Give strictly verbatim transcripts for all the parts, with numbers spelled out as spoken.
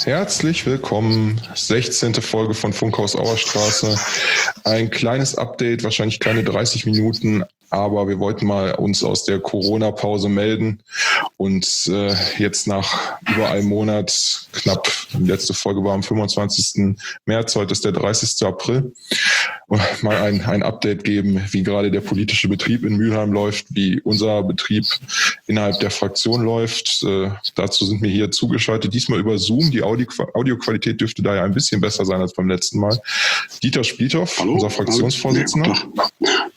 Herzlich willkommen, sechzehnte Folge von Funkhaus Auerstraße. Ein kleines Update, wahrscheinlich keine dreißig Minuten, aber wir wollten mal uns aus der Corona-Pause melden und äh, jetzt nach über einem Monat, knapp, die letzte Folge war am fünfundzwanzigsten März, heute ist der dreißigsten April, mal ein, ein Update geben, wie gerade der politische Betrieb in Mülheim läuft, wie unser Betrieb innerhalb der Fraktion läuft. Äh, dazu sind wir hier zugeschaltet, diesmal über Zoom. Die Audio- Audioqualität dürfte da ja ein bisschen besser sein als beim letzten Mal. Dieter Spielhoff, hallo, unser Fraktionsvorsitzender. Hallo.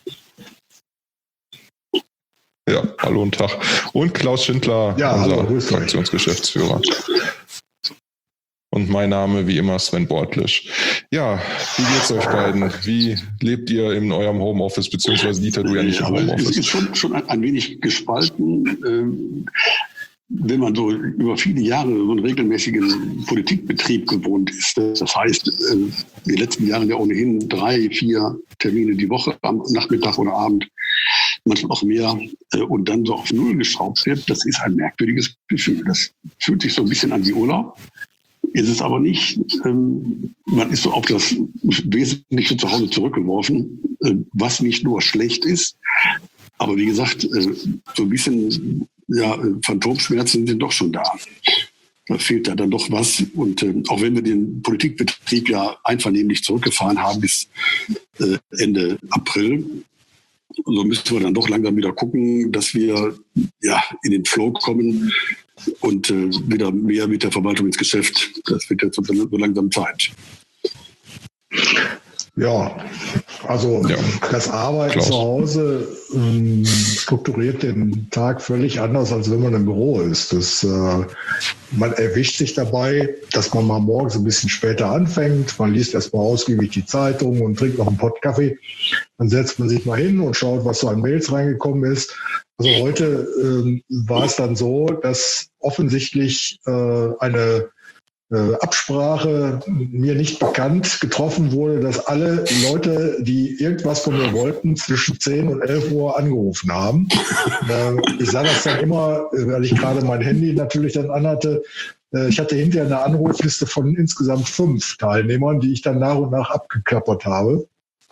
Ja, hallo und Tag. Und Klaus Schindler, ja, unser hallo, Fraktionsgeschäftsführer. Und mein Name wie immer Sven Bortlisch. Ja, wie geht's euch beiden? Wie lebt ihr in eurem Homeoffice, beziehungsweise Dieter, du ja nicht im Homeoffice? Es ist schon, schon ein wenig gespalten. Wenn man so über viele Jahre so einen regelmäßigen Politikbetrieb gewohnt ist, das heißt, die letzten Jahre ja ohnehin drei, vier Termine die Woche am Nachmittag oder Abend, manchmal auch mehr, und dann so auf Null geschraubt wird, das ist ein merkwürdiges Gefühl. Das fühlt sich so ein bisschen an wie Urlaub. Ist es aber nicht. Man ist so auf das Wesentliche zu Hause zurückgeworfen, was nicht nur schlecht ist, aber wie gesagt, so ein bisschen ja, Phantomschmerzen sind doch schon da. Da fehlt da dann doch was. Und äh, auch wenn wir den Politikbetrieb ja einvernehmlich zurückgefahren haben bis äh, Ende April, so müssen wir dann doch langsam wieder gucken, dass wir ja in den Flow kommen und äh, wieder mehr mit der Verwaltung ins Geschäft. Das wird jetzt so, so langsam Zeit. Ja, also ja. Das Arbeiten Klaus. Zu Hause ähm, strukturiert den Tag völlig anders, als wenn man im Büro ist. Das, äh, man erwischt sich dabei, dass man mal morgens ein bisschen später anfängt. Man liest erstmal ausgiebig die Zeitung und trinkt noch einen Pott Kaffee. Dann setzt man sich mal hin und schaut, was so an Mails reingekommen ist. Also heute ähm, war es dann so, dass offensichtlich äh, eine Absprache, mir nicht bekannt, getroffen wurde, dass alle Leute, die irgendwas von mir wollten, zwischen zehn und elf Uhr angerufen haben. Ich sah das dann immer, weil ich gerade mein Handy natürlich dann anhatte. Ich hatte hinterher eine Anrufliste von insgesamt fünf Teilnehmern, die ich dann nach und nach abgeklappert habe.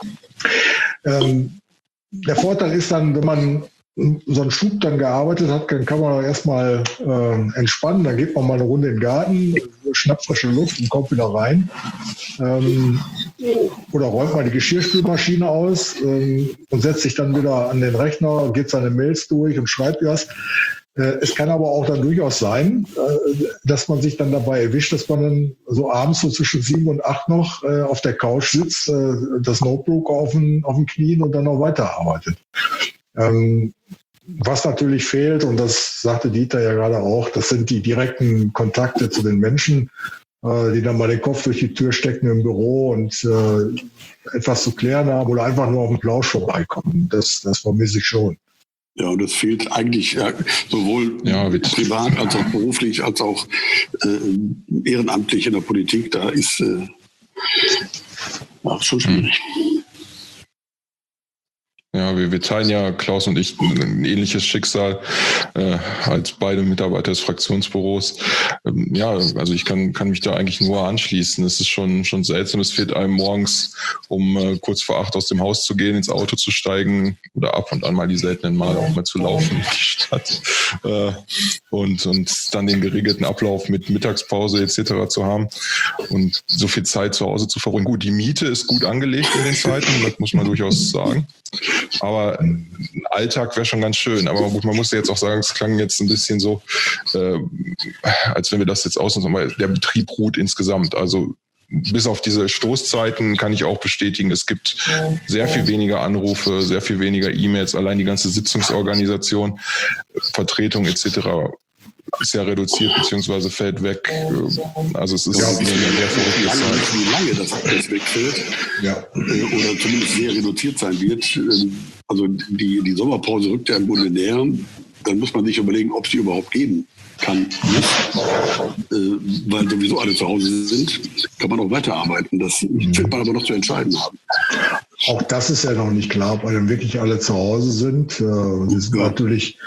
Der Vorteil ist dann, wenn man so einen Schub dann gearbeitet hat, dann kann man erstmal äh, entspannen, dann geht man mal eine Runde in den Garten, schnappt frische Luft und kommt wieder rein. Ähm, oder räumt mal die Geschirrspülmaschine aus ähm, und setzt sich dann wieder an den Rechner, geht seine Mails durch und schreibt was. Äh, es kann aber auch dann durchaus sein, äh, dass man sich dann dabei erwischt, dass man dann so abends so zwischen sieben und acht noch äh, auf der Couch sitzt, äh, das Notebook auf den, auf den Knien und dann noch weiterarbeitet. Ähm, was natürlich fehlt, und das sagte Dieter ja gerade auch, das sind die direkten Kontakte zu den Menschen, äh, die dann mal den Kopf durch die Tür stecken im Büro und äh, etwas zu klären haben oder einfach nur auf den Plausch vorbeikommen. Das, das vermisse ich schon. Ja, und das fehlt eigentlich ja, sowohl ja, privat als auch beruflich, als auch äh, ehrenamtlich in der Politik. Da ist äh, ja, schon schwierig. Hm. Ja, wir, wir teilen ja, Klaus und ich, ein ähnliches Schicksal äh, als beide Mitarbeiter des Fraktionsbüros. Ähm, ja, also ich kann, kann mich da eigentlich nur anschließen. Es ist schon, schon seltsam. Es fehlt einem morgens, um äh, kurz vor acht aus dem Haus zu gehen, ins Auto zu steigen oder ab und an mal die seltenen Male auch mal zu laufen in die Stadt äh, und, und dann den geregelten Ablauf mit Mittagspause et cetera zu haben und so viel Zeit zu Hause zu verbringen. Gut, die Miete ist gut angelegt in den Zeiten, das muss man durchaus sagen. Aber ein Alltag wäre schon ganz schön. Aber gut, man muss ja jetzt auch sagen, es klang jetzt ein bisschen so, äh, als wenn wir das jetzt ausnutzen, aber der Betrieb ruht insgesamt. Also bis auf diese Stoßzeiten kann ich auch bestätigen, es gibt sehr viel weniger Anrufe, sehr viel weniger E-Mails, allein die ganze Sitzungsorganisation, Vertretung et cetera ist ja reduziert bzw. fällt weg. Also es ist ja eine sehr verrückte Zeit. Wie lange das, das wegfällt ja. Oder zumindest sehr reduziert sein wird. Also die, die Sommerpause rückt ja im Grunde näher. Dann muss man sich überlegen, ob sie überhaupt geben kann. Nicht. Weil sowieso alle zu Hause sind, kann man auch weiterarbeiten. Das mhm. wird man aber noch zu entscheiden haben. Auch das ist ja noch nicht klar, weil dann wirklich alle zu Hause sind. Das ist ja. natürlich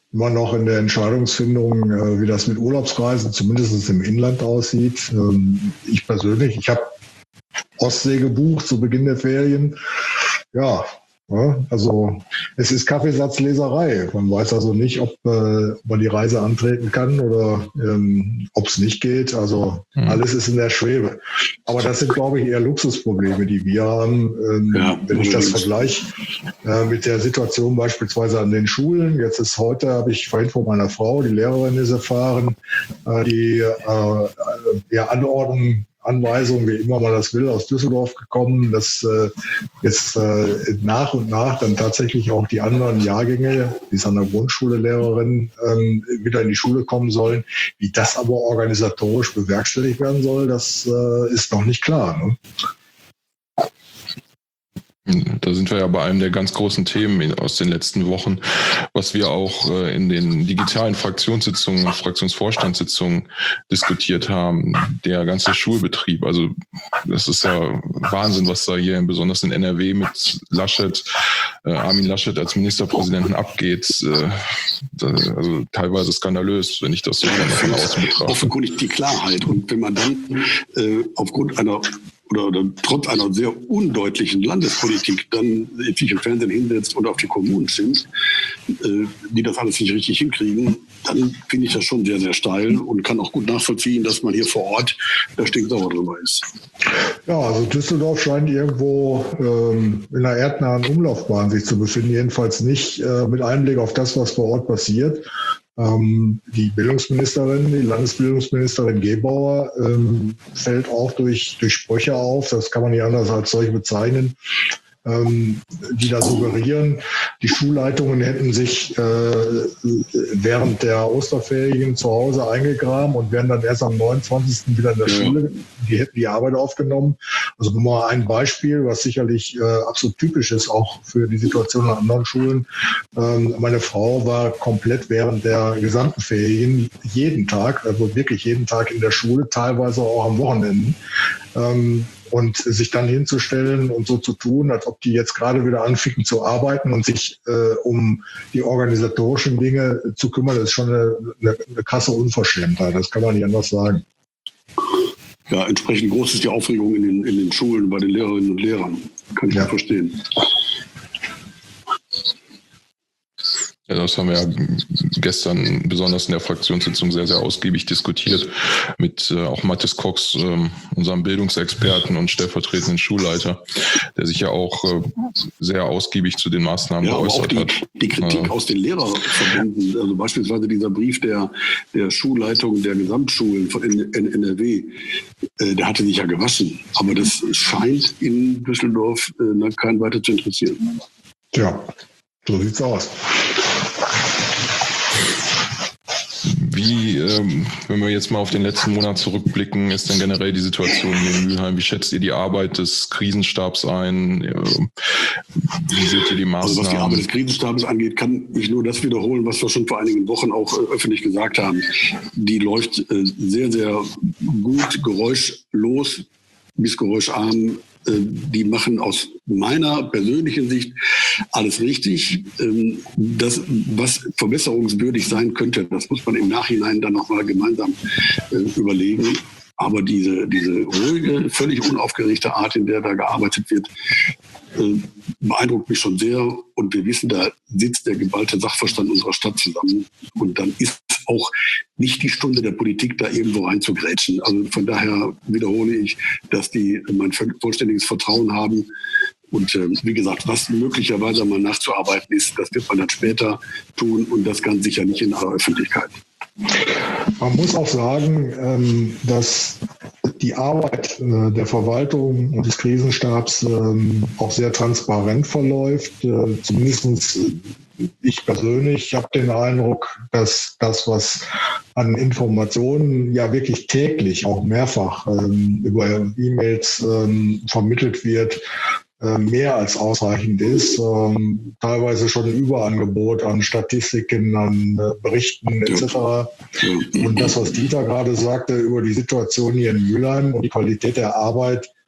immer noch in der Entscheidungsfindung, äh, wie das mit Urlaubsreisen zumindest im Inland aussieht. Ähm, ich persönlich, ich habe Ostsee gebucht zu Beginn der Ferien. Ja, ja, also es ist Kaffeesatzleserei. Man weiß also nicht, ob, äh, ob man die Reise antreten kann oder ähm, ob es nicht geht. Also mhm. alles ist in der Schwebe. Aber das sind, glaube ich, eher Luxusprobleme, die wir haben. Ähm, ja, wenn ich das vergleiche äh, mit der Situation beispielsweise an den Schulen. Jetzt ist heute, habe ich vorhin von meiner Frau, die Lehrerin ist erfahren, äh, die äh, ja, Anordnung Anweisungen, wie immer man das will, aus Düsseldorf gekommen, dass äh, jetzt äh, nach und nach dann tatsächlich auch die anderen Jahrgänge, die ist an der Grundschule Lehrerin, ähm, wieder in die Schule kommen sollen. Wie das aber organisatorisch bewerkstelligt werden soll, das äh, ist noch nicht klar. Ne? Da sind wir ja bei einem der ganz großen Themen aus den letzten Wochen, was wir auch in den digitalen Fraktionssitzungen, Fraktionsvorstandssitzungen diskutiert haben, der ganze Schulbetrieb. Also das ist ja Wahnsinn, was da hier besonders in N R W mit Laschet, äh, Armin Laschet als Ministerpräsidenten abgeht. Äh, also teilweise skandalös, wenn ich das so von außen betrachte. Offenkundig die Klarheit. Und wenn man dann äh, aufgrund einer Oder, oder trotz einer sehr undeutlichen Landespolitik dann sich im Fernsehen hinsetzt oder auf die Kommunen schimpft, äh, die das alles nicht richtig hinkriegen, dann finde ich das schon sehr, sehr steil und kann auch gut nachvollziehen, dass man hier vor Ort da stinksauer drüber ist. Ja, also Düsseldorf scheint irgendwo ähm, in einer erdnahen Umlaufbahn sich zu befinden, jedenfalls nicht äh, mit Einblick auf das, was vor Ort passiert. Die Bildungsministerin, die Landesbildungsministerin Gebauer, ähm, fällt auch durch, durch Sprüche auf, das kann man nicht anders als solche bezeichnen, ähm, die da suggerieren, die Schulleitungen hätten sich äh, während der Osterferien zu Hause eingegraben und wären dann erst am neunundzwanzigsten wieder in der ja. Schule, die hätten die Arbeit aufgenommen. Also nur mal ein Beispiel, was sicherlich äh, absolut typisch ist, auch für die Situation an anderen Schulen. Ähm, meine Frau war komplett während der gesamten Ferien jeden Tag, also wirklich jeden Tag in der Schule, teilweise auch am Wochenende. Ähm, Und sich dann hinzustellen und so zu tun, als ob die jetzt gerade wieder anfingen zu arbeiten und sich äh, um die organisatorischen Dinge zu kümmern, ist schon eine, eine, eine krasse Unverschämtheit. Das kann man nicht anders sagen. Ja, entsprechend groß ist die Aufregung in den, in den Schulen bei den Lehrerinnen und Lehrern. Kann ich ja verstehen. Ja, das haben wir ja gestern besonders in der Fraktionssitzung sehr, sehr ausgiebig diskutiert mit äh, auch Mathis Cox, äh, unserem Bildungsexperten und stellvertretenden Schulleiter, der sich ja auch äh, sehr ausgiebig zu den Maßnahmen ja, geäußert aber auch die, hat. Die Kritik äh, aus den Lehrerverbänden, also beispielsweise dieser Brief der, der Schulleitung der Gesamtschulen von N R W, äh, der hatte sich ja gewaschen. Aber das scheint in Düsseldorf äh, keinen weiter zu interessieren. Tja, so sieht's aus. Wie, ähm, wenn wir jetzt mal auf den letzten Monat zurückblicken, ist denn generell die Situation hier in Mülheim? Wie schätzt ihr die Arbeit des Krisenstabs ein? Wie seht ihr die Maßnahmen? Also was die Arbeit des Krisenstabs angeht, kann ich nur das wiederholen, was wir schon vor einigen Wochen auch äh, öffentlich gesagt haben. Die läuft äh, sehr, sehr gut, geräuschlos bis geräuscharm. Die machen aus meiner persönlichen Sicht alles richtig. Das, was verbesserungswürdig sein könnte, das muss man im Nachhinein dann nochmal gemeinsam überlegen. Aber diese, diese ruhige, völlig unaufgeregte Art, in der da gearbeitet wird, beeindruckt mich schon sehr. Und wir wissen, da sitzt der geballte Sachverstand unserer Stadt zusammen. Und dann ist auch nicht die Stunde der Politik, da irgendwo reinzugrätschen. Also von daher wiederhole ich, dass die mein vollständiges Vertrauen haben. Und äh, wie gesagt, was möglicherweise mal nachzuarbeiten ist, das wird man dann später tun und das ganz sicher nicht in aller Öffentlichkeit. Man muss auch sagen, dass die Arbeit der Verwaltung und des Krisenstabs auch sehr transparent verläuft. Zumindest ich persönlich habe den Eindruck, dass das, was an Informationen ja wirklich täglich, auch mehrfach über E-Mails vermittelt wird, mehr als ausreichend ist, ähm, teilweise schon ein Überangebot an Statistiken, an äh, Berichten et cetera. Und das, was Dieter gerade sagte über die Situation hier in Mülheim und die Qualität der Arbeit,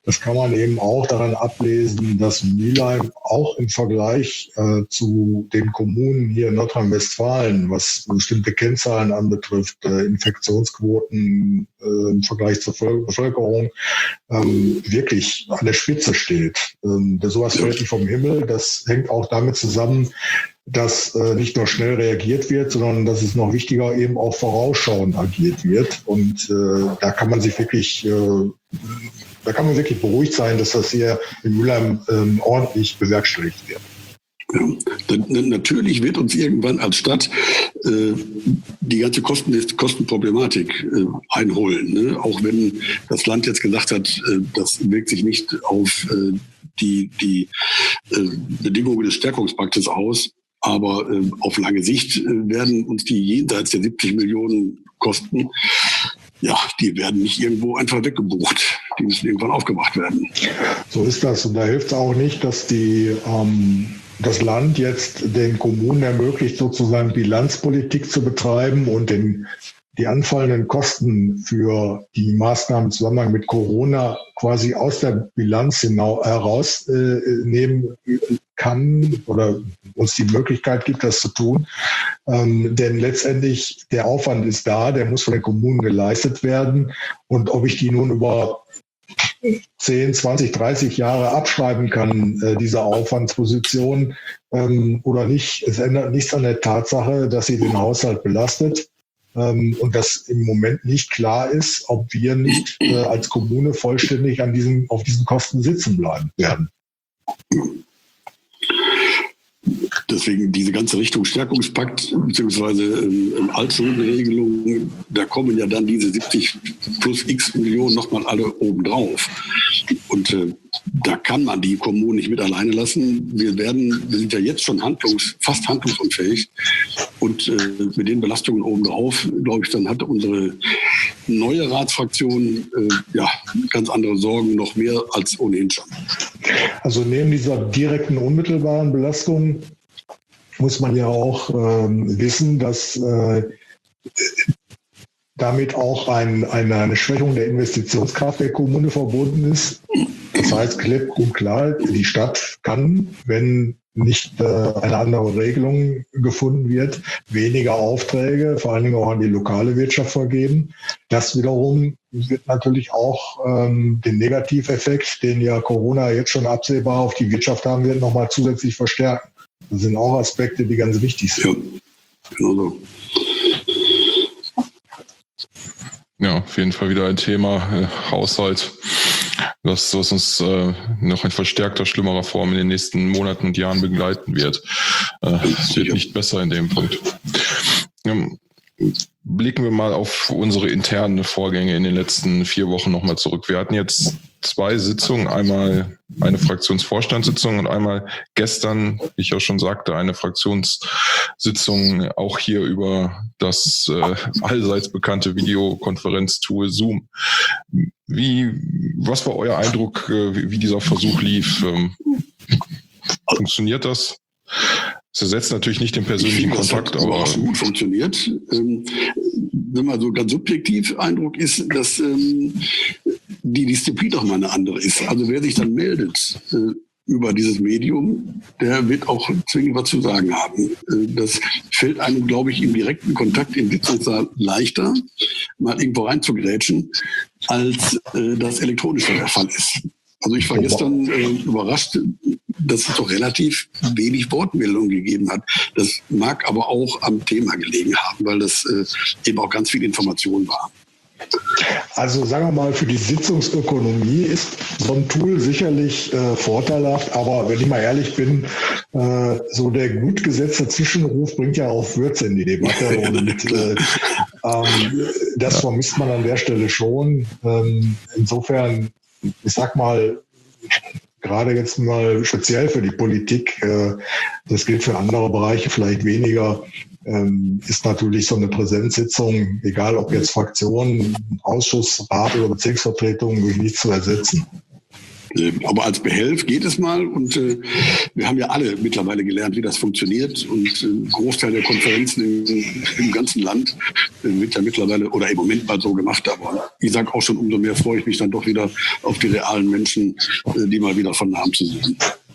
Das kann man eben auch daran ablesen, dass Mülheim auch im Vergleich äh, zu den Kommunen hier in Nordrhein-Westfalen, was bestimmte Kennzahlen anbetrifft, äh, Infektionsquoten äh, im Vergleich zur Bevölkerung, ähm, wirklich an der Spitze steht. Ähm, sowas fällt nicht vom Himmel. Das hängt auch damit zusammen, dass äh, nicht nur schnell reagiert wird, sondern dass es noch wichtiger eben auch vorausschauend agiert wird. Und äh, da kann man sich wirklich äh, Da kann man wirklich beruhigt sein, dass das hier in Mülheim ähm, ordentlich bewerkstelligt wird. Ja, dann, natürlich wird uns irgendwann als Stadt äh, die ganze Kosten, Kostenproblematik äh, einholen. Ne? Auch wenn das Land jetzt gesagt hat, äh, das wirkt sich nicht auf äh, die, die äh, Bedingungen des Stärkungspaktes aus. Aber äh, auf lange Sicht äh, werden uns die jenseits der siebzig Millionen Kosten, ja, die werden nicht irgendwo einfach weggebucht. Die müssen irgendwann aufgemacht werden. So ist das. Und da hilft es auch nicht, dass die, ähm, das Land jetzt den Kommunen ermöglicht, sozusagen Bilanzpolitik zu betreiben und den, die anfallenden Kosten für die Maßnahmen im Zusammenhang mit Corona quasi aus der Bilanz herausnehmen äh, kann oder uns die Möglichkeit gibt, das zu tun. Ähm, denn letztendlich der Aufwand ist da, der muss von den Kommunen geleistet werden. Und ob ich die nun über zehn, zwanzig, dreißig Jahre abschreiben kann, äh, diese Aufwandsposition ähm, oder nicht, es ändert nichts an der Tatsache, dass sie den Haushalt belastet. Ähm, und dass im Moment nicht klar ist, ob wir nicht äh, als Kommune vollständig an diesen, auf diesen Kosten sitzen bleiben werden. Deswegen diese ganze Richtung Stärkungspakt bzw. Ähm, Altschuldenregelung, da kommen ja dann diese siebzig plus x Millionen nochmal alle obendrauf. Und äh, da kann man die Kommunen nicht mit alleine lassen. Wir werden, wir sind ja jetzt schon handlungs, fast handlungsunfähig. Und äh, mit den Belastungen obendrauf, glaube ich, dann hat unsere neue Ratsfraktion äh, ja ganz andere Sorgen, noch mehr als ohnehin schon. Also neben dieser direkten, unmittelbaren Belastung muss man ja auch ähm, wissen, dass äh, damit auch ein, eine, eine Schwächung der Investitionskraft der Kommune verbunden ist. Das heißt, klipp und klar, die Stadt kann, wenn nicht äh, eine andere Regelung gefunden wird, weniger Aufträge, vor allen Dingen auch an die lokale Wirtschaft vergeben. Das wiederum wird natürlich auch ähm, den Negativeffekt, den ja Corona jetzt schon absehbar auf die Wirtschaft haben wird, nochmal zusätzlich verstärken. Das sind auch Aspekte, die ganz wichtig sind. Ja, genau so. Ja, auf jeden Fall wieder ein Thema, äh, Haushalt, was, was uns äh, noch in verstärkter, schlimmerer Form in den nächsten Monaten und Jahren begleiten wird. Äh, es wird nicht besser in dem Punkt. Ähm, blicken wir mal auf unsere internen Vorgänge in den letzten vier Wochen nochmal zurück. Wir hatten jetzt zwei Sitzungen, einmal eine Fraktionsvorstandssitzung und einmal gestern, wie ich auch schon sagte, eine Fraktionssitzung auch hier über das äh, allseits bekannte Videokonferenztool Zoom. Wie, was war euer Eindruck, äh, wie, wie dieser Versuch lief? Ähm, funktioniert das? Es ersetzt natürlich nicht den persönlichen Kontakt, aber aber auch schon gut funktioniert. Ähm, wenn man so ganz subjektiv Eindruck ist, dass ähm, die Disziplin doch mal eine andere ist. Also wer sich dann meldet äh, über dieses Medium, der wird auch zwingend was zu sagen haben. Äh, das fällt einem, glaube ich, im direkten Kontakt im Sitzungssaal leichter, mal irgendwo reinzugrätschen, als äh, das elektronische der Fall ist. Also ich war gestern äh, überrascht, dass es doch relativ wenig Wortmeldungen gegeben hat. Das mag aber auch am Thema gelegen haben, weil das äh, eben auch ganz viel Information war. Also sagen wir mal, für die Sitzungsökonomie ist so ein Tool sicherlich äh, vorteilhaft, aber wenn ich mal ehrlich bin, äh, so der gut gesetzte Zwischenruf bringt ja auch Würze in die Debatte und äh, ähm, das vermisst man an der Stelle schon. Ähm, insofern, ich sag mal, gerade jetzt mal speziell für die Politik, äh, das gilt für andere Bereiche vielleicht weniger, ähm, ist natürlich so eine Präsenzsitzung, egal ob jetzt Fraktion, Ausschuss, Rat oder Bezirksvertretung, durch nichts zu ersetzen. Aber als Behelf geht es mal und äh, wir haben ja alle mittlerweile gelernt, wie das funktioniert und äh, ein Großteil der Konferenzen im, im ganzen Land äh, wird ja mittlerweile oder im Moment mal so gemacht. Aber ich sage auch schon, umso mehr freue ich mich dann doch wieder auf die realen Menschen, äh, die mal wieder von nahem zu sehen.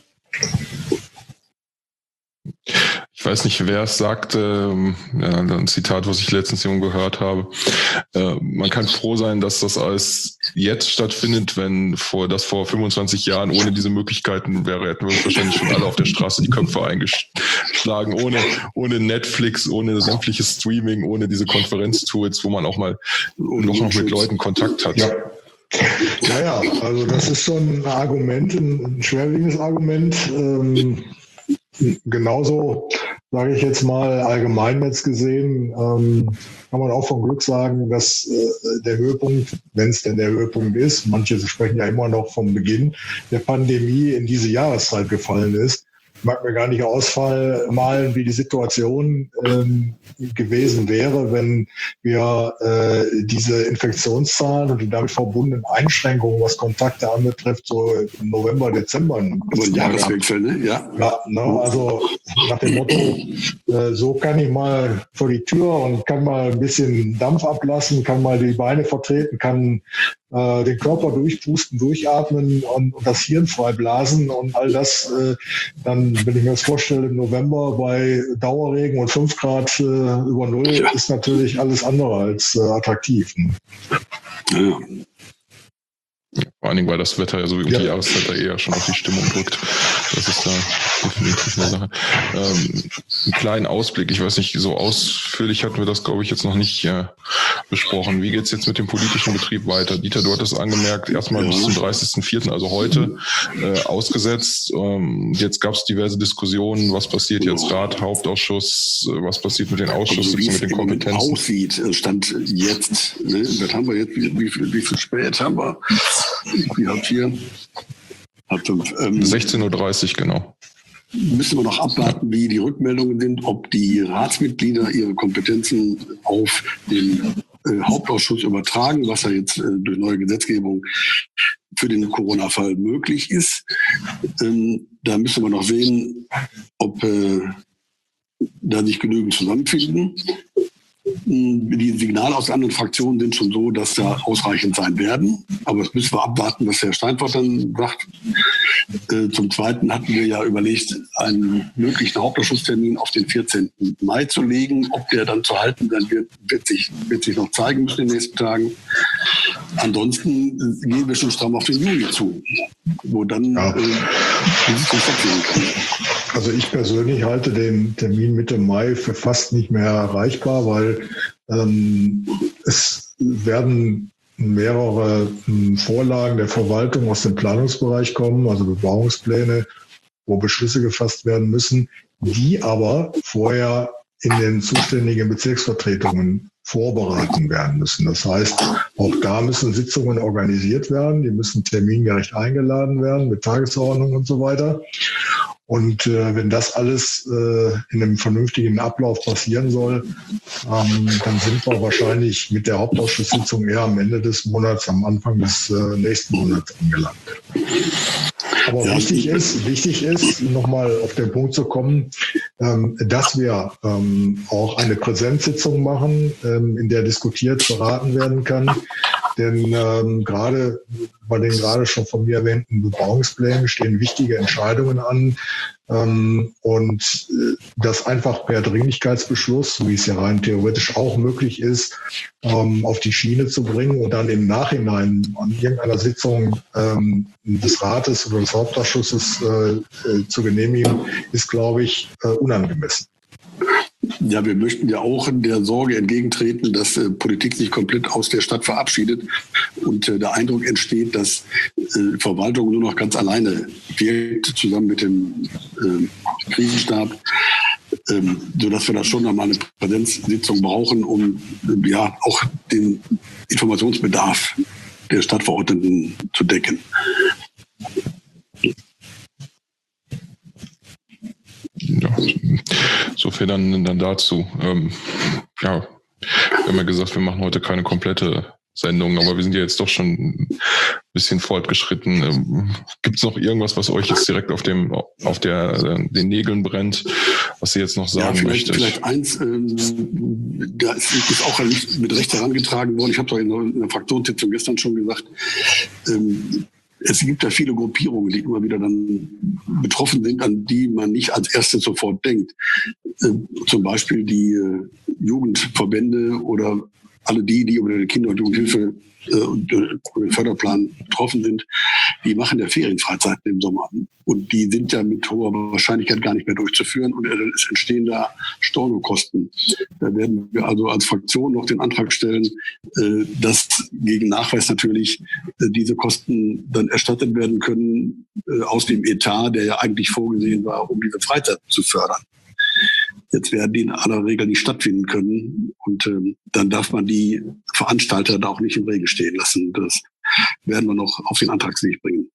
Ich weiß nicht, wer es sagte, ja, ein Zitat, was ich letztens irgendwo gehört habe. Äh, man kann froh sein, dass das alles jetzt stattfindet, wenn vor das vor fünfundzwanzig Jahren ohne diese Möglichkeiten wäre, hätten wir uns wahrscheinlich schon alle auf der Straße die Köpfe eingeschlagen, ohne, ohne Netflix, ohne sämtliches Streaming, ohne diese Konferenztools, wo man auch mal noch, noch mit Leuten Kontakt hat. Ja. Ja, ja, also das ist schon ein Argument, ein schwerwiegendes Argument. Ähm, genauso, sage ich jetzt mal, allgemein jetzt gesehen, ähm, kann man auch von Glück sagen, dass äh, der Höhepunkt, wenn es denn der Höhepunkt ist, manche sprechen ja immer noch vom Beginn der Pandemie, in diese Jahreszeit gefallen ist. Ich mag mir gar nicht ausmalen, wie die Situation ähm, gewesen wäre, wenn wir äh, diese Infektionszahlen und die damit verbundenen Einschränkungen, was Kontakte anbetrifft, so im November, Dezember. Aber ein Jahreswechsel, ne? Ja. Ja, ne, also nach dem Motto, äh, so kann ich mal vor die Tür und kann mal ein bisschen Dampf ablassen, kann mal die Beine vertreten, kann äh, den Körper durchpusten, durchatmen und, und das Hirn freiblasen und all das äh, dann, wenn ich mir das vorstelle, im November bei Dauerregen und fünf Grad äh, über Null, ja, ist natürlich alles andere als äh, attraktiv. Ne? Ja. Vor allen Dingen, weil das Wetter ja so wie ja. die Jahreszeit da eher schon auf die Stimmung drückt. Das ist da definitiv eine Sache. Ähm, einen kleinen Ausblick, ich weiß nicht, so ausführlich hatten wir das, glaube ich, jetzt noch nicht äh, besprochen. Wie geht's jetzt mit dem politischen Betrieb weiter? Dieter, du hattest angemerkt, erstmal ja. bis zum dreißigsten vierten, also heute, äh, ausgesetzt. Ähm, jetzt gab es diverse Diskussionen, was passiert jetzt, Rat, Hauptausschuss, was passiert mit den Ausschusssitzungen, also, mit den Kompetenzen? Aussieht, stand jetzt, ne? Das haben wir jetzt, wie, wie, viel, wie viel spät haben wir? Wie halb vier? Halb fünf. Ähm, sechzehn Uhr dreißig, genau. Müssen wir noch abwarten, wie die Rückmeldungen sind, ob die Ratsmitglieder ihre Kompetenzen auf den äh, Hauptausschuss übertragen, was ja jetzt äh, durch neue Gesetzgebung für den Corona-Fall möglich ist. Ähm, da müssen wir noch sehen, ob äh, da sich genügend zusammenfinden. Die Signale aus anderen Fraktionen sind schon so, dass da ausreichend sein werden. Aber das müssen wir abwarten, was Herr Steinfort dann sagt. Äh, zum Zweiten hatten wir ja überlegt, einen möglichen Hauptausschusstermin auf den vierzehnten Mai zu legen. Ob der dann zu halten sein wird, wird sich, wird sich noch zeigen müssen in den nächsten Tagen. Ansonsten gehen wir schon stramm auf den Juli zu, wo dann ja. äh, die Sitzung stattfinden kann. Also ich persönlich halte den Termin Mitte Mai für fast nicht mehr erreichbar, weil ähm, es werden mehrere ähm, Vorlagen der Verwaltung aus dem Planungsbereich kommen, also Bebauungspläne, wo Beschlüsse gefasst werden müssen, die aber vorher in den zuständigen Bezirksvertretungen vorberaten werden müssen. Das heißt, auch da müssen Sitzungen organisiert werden, die müssen termingerecht eingeladen werden mit Tagesordnung und so weiter. Und äh, wenn das alles äh, in einem vernünftigen Ablauf passieren soll, ähm, dann sind wir wahrscheinlich mit der Hauptausschusssitzung eher am Ende des Monats, am Anfang des äh, nächsten Monats angelangt. Aber ja, wichtig ist, wichtig ist, nochmal auf den Punkt zu kommen, ähm, dass wir ähm, auch eine Präsenzsitzung machen, ähm, in der diskutiert, beraten werden kann. Denn ähm, gerade bei den gerade schon von mir erwähnten Bebauungsplänen stehen wichtige Entscheidungen an. Ähm, und äh, das einfach per Dringlichkeitsbeschluss, so wie es ja rein theoretisch auch möglich ist, ähm, auf die Schiene zu bringen und dann im Nachhinein an irgendeiner Sitzung ähm, des Rates oder des Hauptausschusses äh, äh, zu genehmigen, ist, glaube ich, äh, unangemessen. Ja, wir möchten ja auch der Sorge entgegentreten, dass äh, Politik sich komplett aus der Stadt verabschiedet und äh, der Eindruck entsteht, dass äh, Verwaltung nur noch ganz alleine wirkt, zusammen mit dem äh, Krisenstab, ähm, sodass wir da schon nochmal eine Präsenzsitzung brauchen, um äh, ja auch den Informationsbedarf der Stadtverordneten zu decken. Ja, so viel dann, dann dazu. Ähm, ja, wir haben ja gesagt, wir machen heute keine komplette Sendung, aber wir sind ja jetzt doch schon ein bisschen fortgeschritten. Ähm, Gibt es noch irgendwas, was euch jetzt direkt auf dem auf der äh, den Nägeln brennt, was ihr jetzt noch sagen ja, vielleicht, möchtet? Vielleicht eins, ähm, da ist, ist auch nicht mit Recht herangetragen worden. Ich habe es in, in der Fraktionssitzung gestern schon gesagt. Ähm, Es gibt ja viele Gruppierungen, die immer wieder dann betroffen sind, an die man nicht als erstes sofort denkt. Äh, zum Beispiel die äh, Jugendverbände oder alle die, die über die Kinder- und Jugendhilfe äh, und äh, den Förderplan betroffen sind, die machen ja Ferienfreizeiten im Sommer. Und die sind ja mit hoher Wahrscheinlichkeit gar nicht mehr durchzuführen. Und äh, es entstehen da Stornokosten. Da werden wir also als Fraktion noch den Antrag stellen, äh, dass gegen Nachweis natürlich äh, diese Kosten dann erstattet werden können äh, aus dem Etat, der ja eigentlich vorgesehen war, um diese Freizeit zu fördern. Jetzt werden die in aller Regel nicht stattfinden können. Und ähm, dann darf man die Veranstalter da auch nicht im Regen stehen lassen. Das werden wir noch auf den Antragsweg bringen.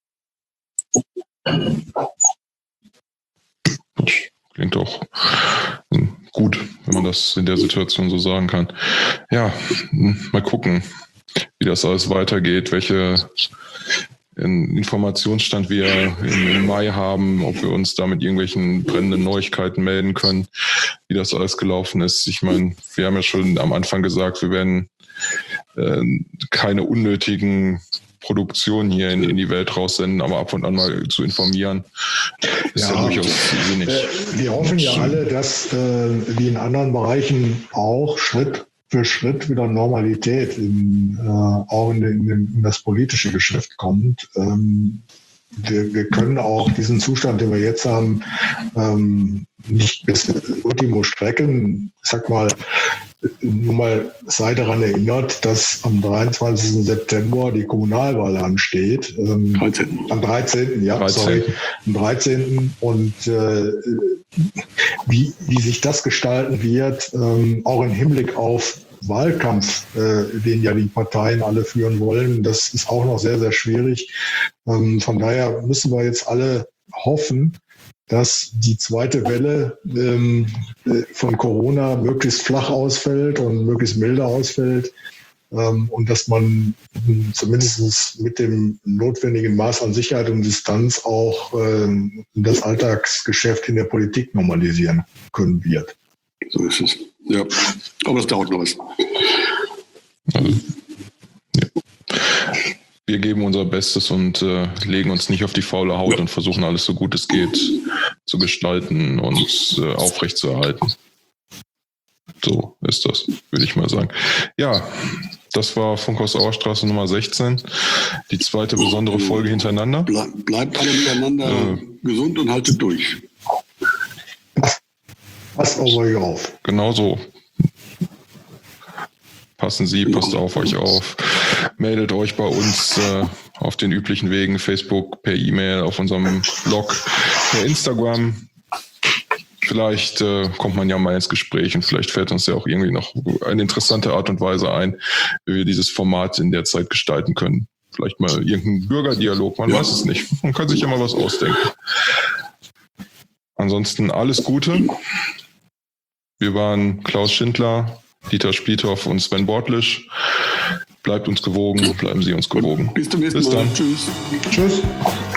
Das klingt auch gut, wenn man das in der Situation so sagen kann. Ja, mal gucken, wie das alles weitergeht, welche Informationsstand wir im Mai haben, ob wir uns da mit irgendwelchen brennenden Neuigkeiten melden können, wie das alles gelaufen ist. Ich meine, wir haben ja schon am Anfang gesagt, wir werden äh, keine unnötigen Produktionen hier in, in die Welt raussenden, aber ab und an mal zu informieren, ist ja, ja durchaus sinnig. Äh, wir hoffen ja alle, dass äh, wie in anderen Bereichen auch Schritt für Schritt wieder Normalität in, äh, auch in, den, in das politische Geschäft kommt. Ähm, wir, wir können auch diesen Zustand, den wir jetzt haben, ähm, nicht bis Ultimo strecken. Ich sag mal, nur mal sei daran erinnert, dass am dreiundzwanzigsten September die Kommunalwahl ansteht. Ähm, dreizehnten Am dreizehnten Ja, dreizehnten sorry. Am dreizehnten Und äh, wie, wie sich das gestalten wird, ähm, auch im Hinblick auf Wahlkampf, äh, den ja die Parteien alle führen wollen, das ist auch noch sehr, sehr schwierig. Ähm, von daher müssen wir jetzt alle hoffen, dass die zweite Welle ähm, von Corona möglichst flach ausfällt und möglichst milde ausfällt ähm, und dass man zumindest mit dem notwendigen Maß an Sicherheit und Distanz auch ähm, das Alltagsgeschäft in der Politik normalisieren können wird. So ist es. Ja, aber es dauert noch was. Also, ja. Wir geben unser Bestes und äh, legen uns nicht auf die faule Haut ja. und versuchen alles so gut es geht zu gestalten und äh, aufrechtzuerhalten. So ist das, würde ich mal sagen. Ja, das war Funkhaus Auerstraße Nummer sechzehn. Die zweite besondere Folge hintereinander. Ble- bleibt alle miteinander äh, gesund und haltet durch. Passt auf euch auf. Genau so. Passen Sie, passt auf euch auf. Meldet euch bei uns äh, auf den üblichen Wegen, Facebook, per E-Mail, auf unserem Blog, per Instagram. Vielleicht äh, kommt man ja mal ins Gespräch und vielleicht fällt uns ja auch irgendwie noch eine interessante Art und Weise ein, wie wir dieses Format in der Zeit gestalten können. Vielleicht mal irgendein Bürgerdialog, man ja. weiß es nicht. Man kann sich ja mal was ausdenken. Ansonsten alles Gute. Wir waren Klaus Schindler, Dieter Spliethoff und Sven Bortlisch. Bleibt uns gewogen, bleiben Sie uns gewogen. Bis zum nächsten Bis Mal. Dann. Tschüss. Tschüss.